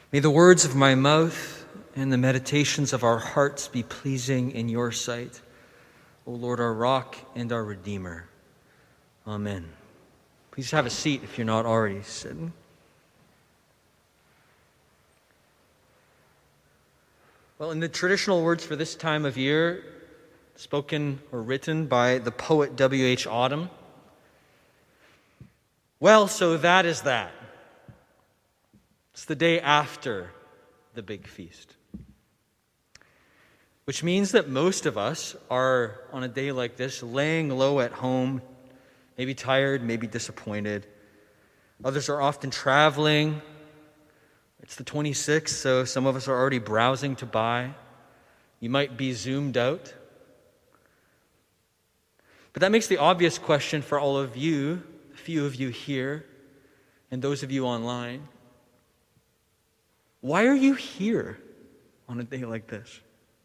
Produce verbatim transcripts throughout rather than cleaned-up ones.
May the words of my mouth and the meditations of our hearts be pleasing in your sight, O Lord, our rock and our Redeemer. Amen. Please have a seat if you're not already sitting. Well, in the traditional words for this time of year, spoken or written by the poet W H Auden, well, so that is that. It's the day after the big feast. Which means that most of us are, on a day like this, laying low at home, maybe tired, maybe disappointed. Others are often traveling. It's the twenty-sixth, so some of us are already browsing to buy. You might be zoomed out. But that makes the obvious question for all of you, a few of you here, and those of you online. Why are you here on a day like this?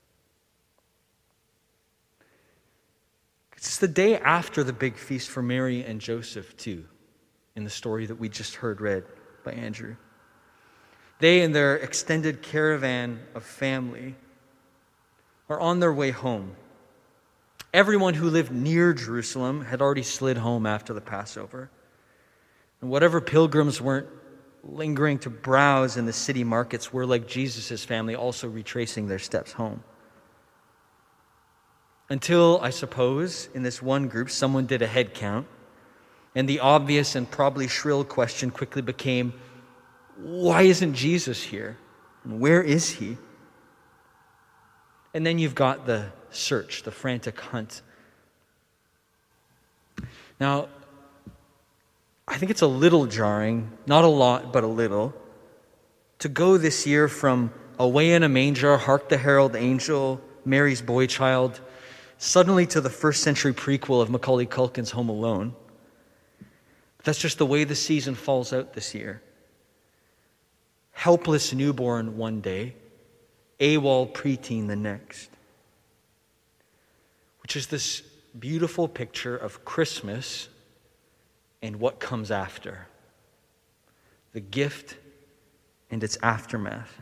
It's the day after the big feast for Mary and Joseph, too, in the story that we just heard read by Andrew. They and their extended caravan of family are on their way home. Everyone who lived near Jerusalem had already slid home after the Passover. And whatever pilgrims weren't lingering to browse in the city markets were, like Jesus' family, also retracing their steps home. Until, I suppose, in this one group, someone did a head count, and the obvious and probably shrill question quickly became, why isn't Jesus here? And where is he? And then you've got the search, the frantic hunt. Now, I think it's a little jarring, not a lot, but a little, to go this year from Away in a Manger, Hark the Herald Angel, Mary's Boy Child, suddenly to the first century prequel of Macaulay Culkin's Home Alone. That's just the way the season falls out this year. Helpless newborn one day, AWOL preteen the next. Which is this beautiful picture of Christmas and what comes after. The gift and its aftermath.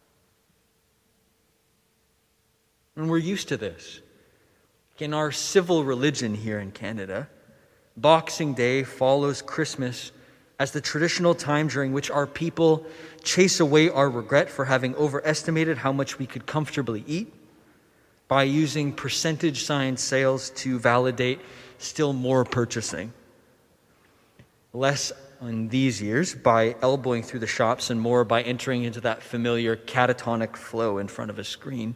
And we're used to this. In our civil religion here in Canada, Boxing Day follows Christmas as the traditional time during which our people chase away our regret for having overestimated how much we could comfortably eat by using percentage sign sales to validate still more purchasing. Less in these years by elbowing through the shops and more by entering into that familiar catatonic flow in front of a screen.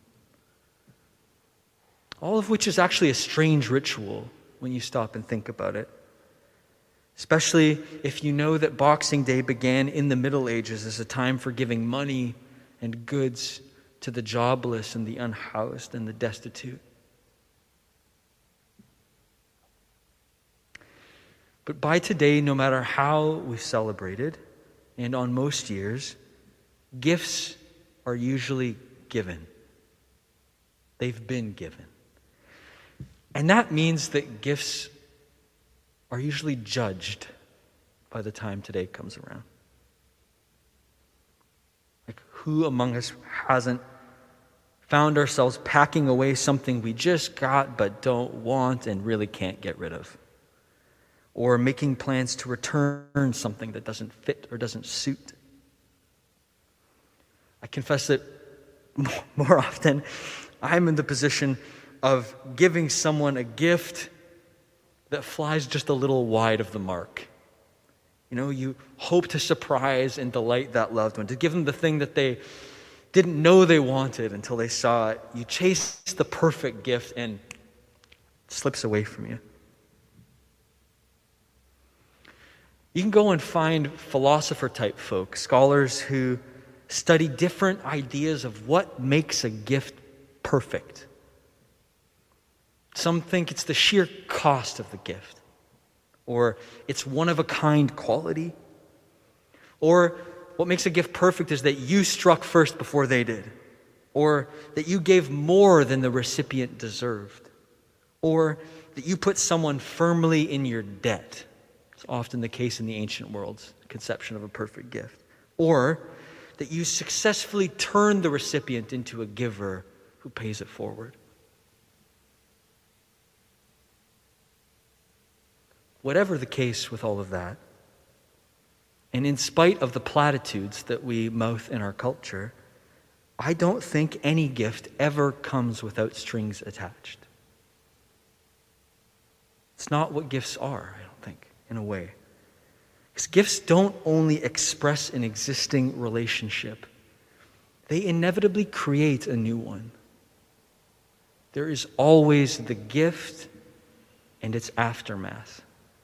All of which is actually a strange ritual when you stop and think about it. Especially if you know that Boxing Day began in the Middle Ages as a time for giving money and goods to the jobless and the unhoused and the destitute. But by today, no matter how we celebrated, and on most years, gifts are usually given. They've been given. And that means that gifts are usually judged by the time today comes around. Like, who among us hasn't found ourselves packing away something we just got but don't want and really can't get rid of? Or making plans to return something that doesn't fit or doesn't suit? I confess that more often I'm in the position of giving someone a gift that flies just a little wide of the mark. You know, you hope to surprise and delight that loved one, to give them the thing that they didn't know they wanted until they saw it. You chase the perfect gift and it slips away from you. You can go and find philosopher-type folk, scholars who study different ideas of what makes a gift perfect. Some think it's the sheer cost of the gift, or it's one-of-a-kind quality, or what makes a gift perfect is that you struck first before they did, or that you gave more than the recipient deserved, or that you put someone firmly in your debt. It's often the case in the ancient world's conception of a perfect gift. Or that you successfully turn the recipient into a giver who pays it forward. Whatever the case with all of that, and in spite of the platitudes that we mouth in our culture, I don't think any gift ever comes without strings attached. It's not what gifts are, I don't think, in a way. Because gifts don't only express an existing relationship, they inevitably create a new one. There is always the gift and its aftermath.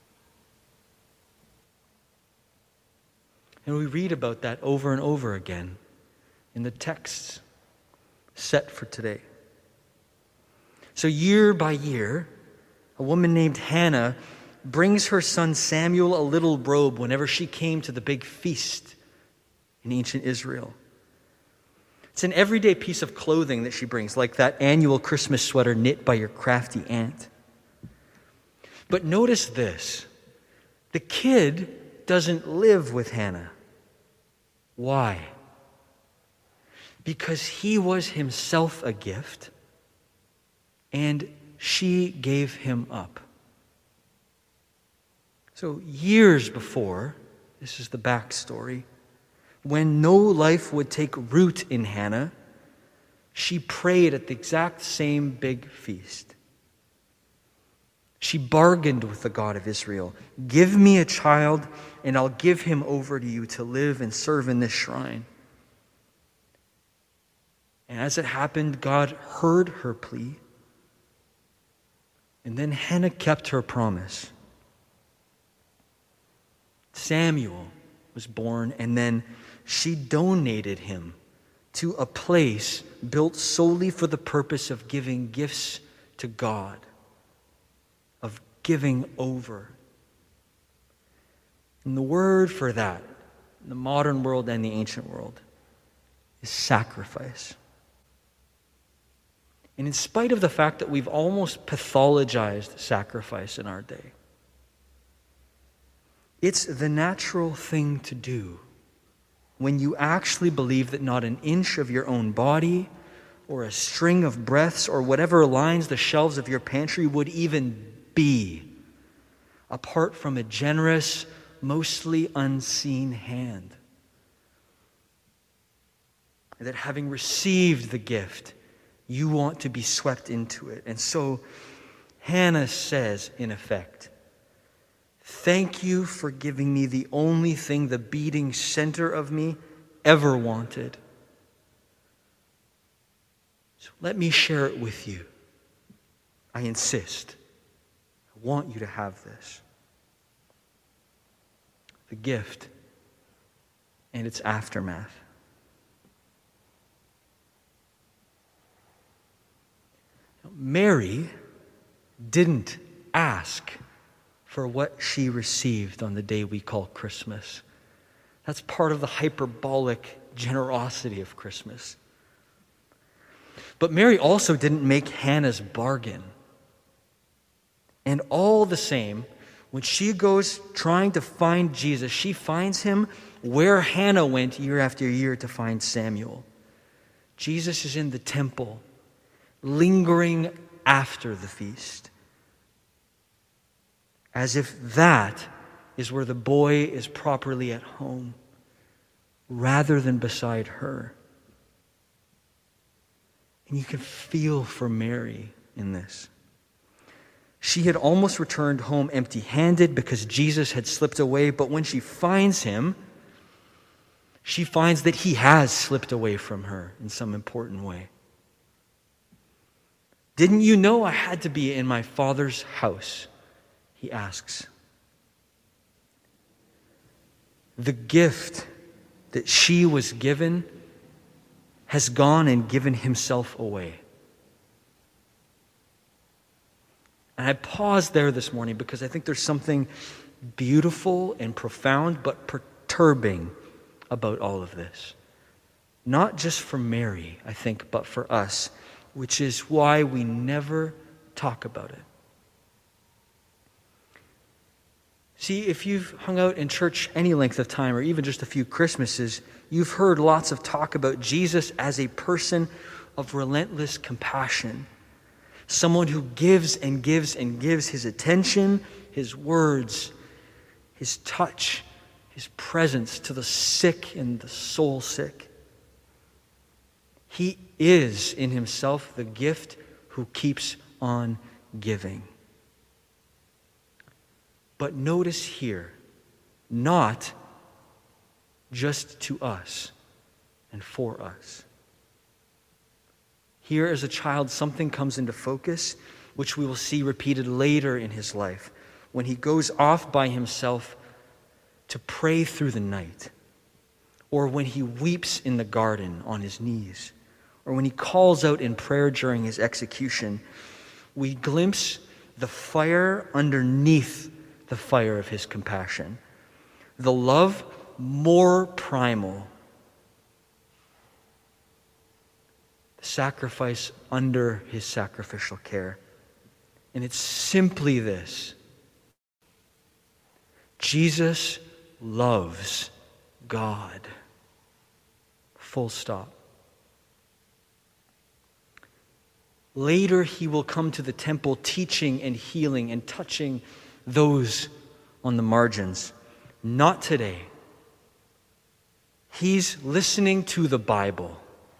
And we read about that over and over again in the texts set for today. So year by year, a woman named Hannah brings her son Samuel a little robe whenever she came to the big feast in ancient Israel. It's an everyday piece of clothing that she brings, like that annual Christmas sweater knit by your crafty aunt. But notice this. The kid doesn't live with Hannah. Why? Because he was himself a gift, and she gave him up. So years before, this is the backstory, when no life would take root in Hannah, she prayed at the exact same big feast. She bargained with the God of Israel. Give me a child, and I'll give him over to you to live and serve in this shrine. And as it happened, God heard her plea. And then Hannah kept her promise. Samuel was born, and then she donated him to a place built solely for the purpose of giving gifts to God, of giving over. And the word for that, in the modern world and the ancient world, is sacrifice. And in spite of the fact that we've almost pathologized sacrifice in our day, it's the natural thing to do when you actually believe that not an inch of your own body or a string of breaths or whatever lines the shelves of your pantry would even be apart from a generous, mostly unseen hand. And that having received the gift, you want to be swept into it. And so Hannah says, in effect, thank you for giving me the only thing the beating center of me ever wanted. So let me share it with you. I insist. I want you to have this. The gift and its aftermath. Mary didn't ask for what she received on the day we call Christmas. That's part of the hyperbolic generosity of Christmas. But Mary also didn't make Hannah's bargain. And all the same, when she goes trying to find Jesus, she finds him where Hannah went year after year to find Samuel. Jesus is in the temple, lingering after the feast, as if that is where the boy is properly at home, rather than beside her. And you can feel for Mary in this. She had almost returned home empty-handed because Jesus had slipped away, but when she finds him, she finds that he has slipped away from her in some important way. Didn't you know I had to be in my Father's house? He asks. The gift that she was given has gone and given himself away. And I paused there this morning because I think there's something beautiful and profound but perturbing about all of this. Not just for Mary, I think, but for us, which is why we never talk about it. See, if you've hung out in church any length of time, or even just a few Christmases, you've heard lots of talk about Jesus as a person of relentless compassion. Someone who gives and gives and gives his attention, his words, his touch, his presence to the sick and the soul sick. He is in himself the gift who keeps on giving. But notice here, not just to us and for us. Here as a child, something comes into focus, which we will see repeated later in his life, when he goes off by himself to pray through the night, or when he weeps in the garden on his knees, or when he calls out in prayer during his execution. We glimpse the fire underneath the fire of his compassion, the love more primal, the sacrifice under his sacrificial care. And it's simply this: Jesus loves God. Full stop. Later, he will come to the temple teaching and healing and touching those on the margins. Not today. He's listening to the Bible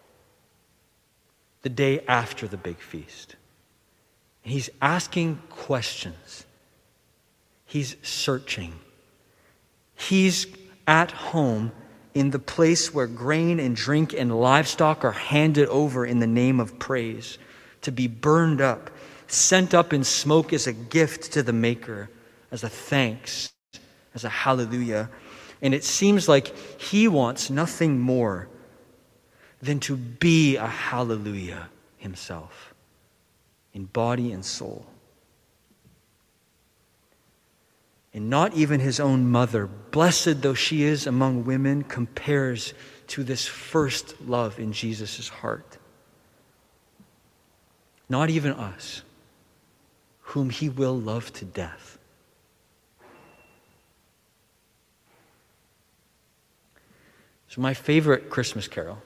the day after the big feast. And he's asking questions. He's searching. He's at home in the place where grain and drink and livestock are handed over in the name of praise, to be burned up, sent up in smoke as a gift to the Maker, as a thanks, as a hallelujah. And it seems like he wants nothing more than to be a hallelujah himself, in body and soul. And not even his own mother, blessed though she is among women, compares to this first love in Jesus' heart. Not even us, whom he will love to death. So my favorite Christmas carol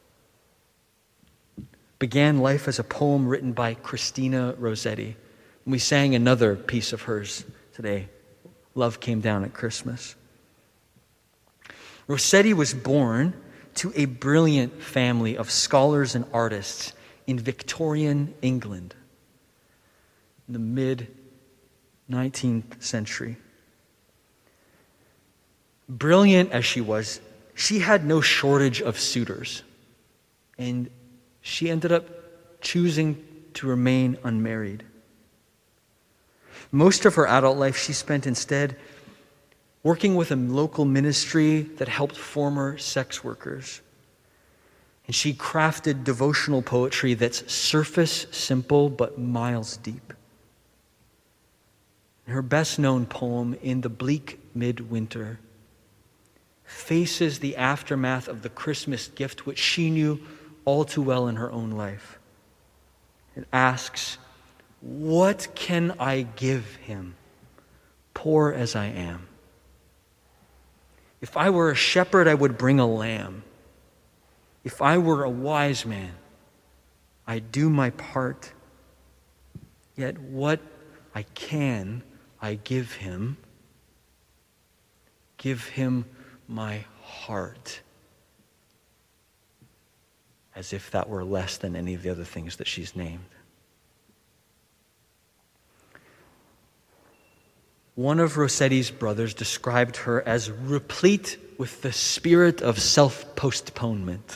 began life as a poem written by Christina Rossetti. And we sang another piece of hers today, Love Came Down at Christmas. Rossetti was born to a brilliant family of scholars and artists in Victorian England in the mid-nineteenth century. Brilliant as she was, she had no shortage of suitors, and she ended up choosing to remain unmarried. Most of her adult life she spent instead working with a local ministry that helped former sex workers. And she crafted devotional poetry that's surface simple but miles deep. Her best-known poem, In the Bleak Midwinter, faces the aftermath of the Christmas gift which she knew all too well in her own life. It asks, what can I give him, poor as I am? If I were a shepherd, I would bring a lamb. If I were a wise man, I'd do my part. Yet what I can, I give him. Give him my heart. As if that were less than any of the other things that she's named. One of Rossetti's brothers described her as replete with the spirit of self-postponement.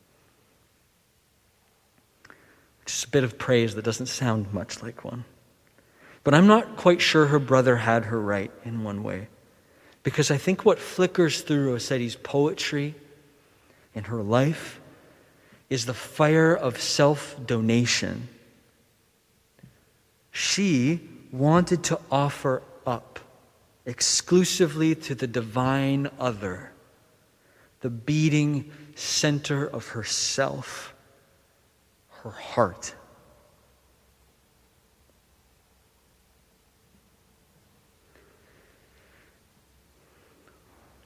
Which is a bit of praise that doesn't sound much like one. But I'm not quite sure her brother had her right in one way. Because I think what flickers through Rossetti's poetry and her life is the fire of self-donation. She wanted to offer up exclusively to the divine other, the beating center of herself, her heart.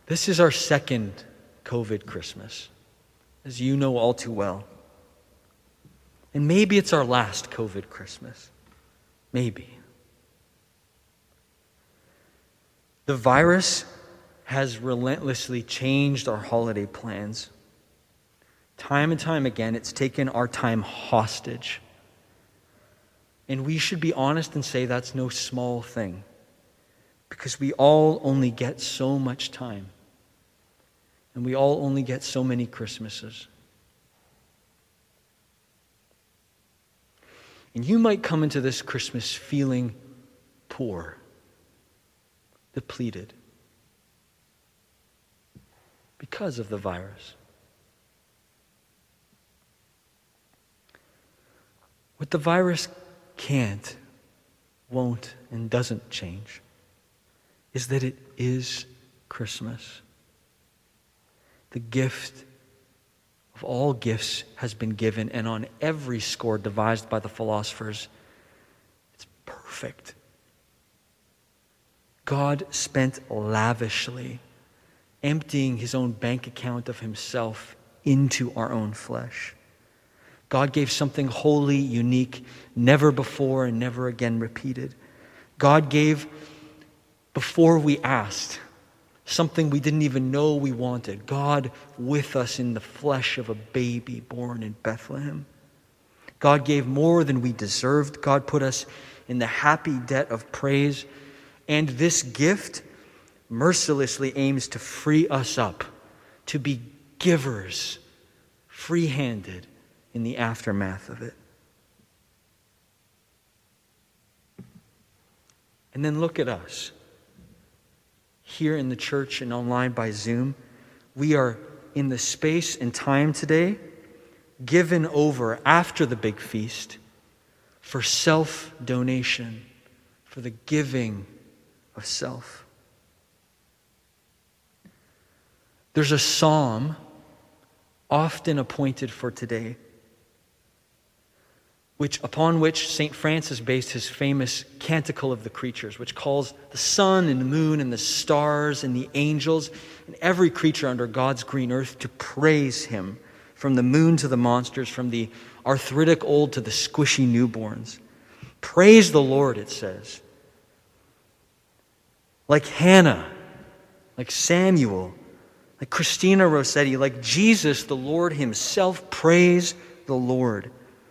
This is our second COVID Christmas, as you know all too well. And maybe it's our last COVID Christmas. Maybe. The virus has relentlessly changed our holiday plans. Time and time again, it's taken our time hostage. And we should be honest and say that's no small thing, because we all only get so much time. And we all only get so many Christmases. And you might come into this Christmas feeling poor, depleted, because of the virus. What the virus can't, won't, and doesn't change is that it is Christmas. The gift of all gifts has been given, and on every score devised by the philosophers, it's perfect. God spent lavishly, emptying his own bank account of himself into our own flesh. God gave something wholly unique, never before and never again repeated. God gave before we asked, something we didn't even know we wanted. God with us in the flesh of a baby born in Bethlehem. God gave more than we deserved. God put us in the happy debt of praise. And this gift mercilessly aims to free us up, to be givers, free-handed in the aftermath of it. And then look at us. Here in the church and online by Zoom, we are in the space and time today given over after the big feast for self-donation, for the giving of self. There's a psalm often appointed for today, which upon which Saint Francis based his famous Canticle of the Creatures, which calls the sun and the moon and the stars and the angels and every creature under God's green earth to praise him, from the moon to the monsters, from the arthritic old to the squishy newborns. Praise the Lord, it says. Like Hannah, like Samuel, like Christina Rossetti, like Jesus, the Lord himself, praise the Lord.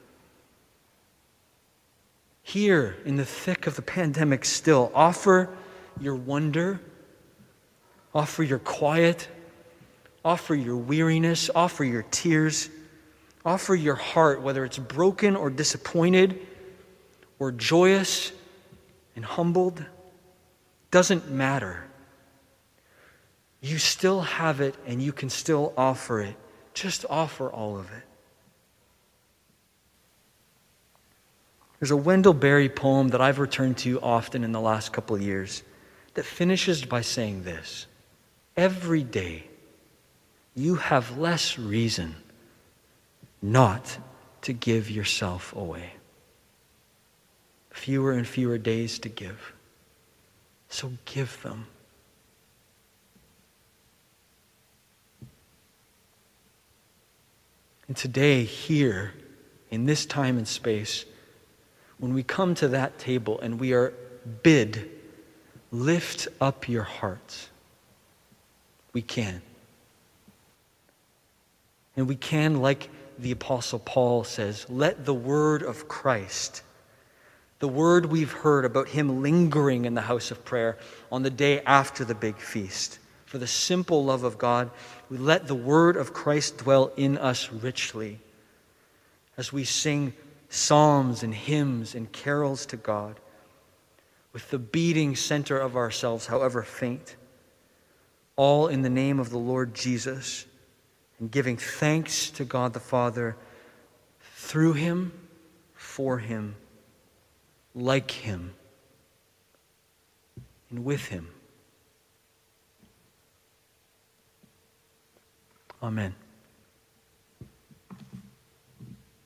Here, in the thick of the pandemic still, offer your wonder, offer your quiet, offer your weariness, offer your tears, offer your heart, whether it's broken or disappointed, or joyous and humbled. Doesn't matter. You still have it and you can still offer it. Just offer all of it. There's a Wendell Berry poem that I've returned to often in the last couple of years that finishes by saying this: every day you have less reason not to give yourself away. Fewer and fewer days to give. So give them. And today, here, in this time and space, when we come to that table and we are bid, lift up your hearts, we can. And we can, like the Apostle Paul says, let the word of Christ, the word we've heard about him lingering in the house of prayer on the day after the big feast, for the simple love of God, we let the word of Christ dwell in us richly as we sing psalms and hymns and carols to God with the beating center of ourselves, however faint, all in the name of the Lord Jesus, and giving thanks to God the Father through him, for him, like him, and with him. Amen.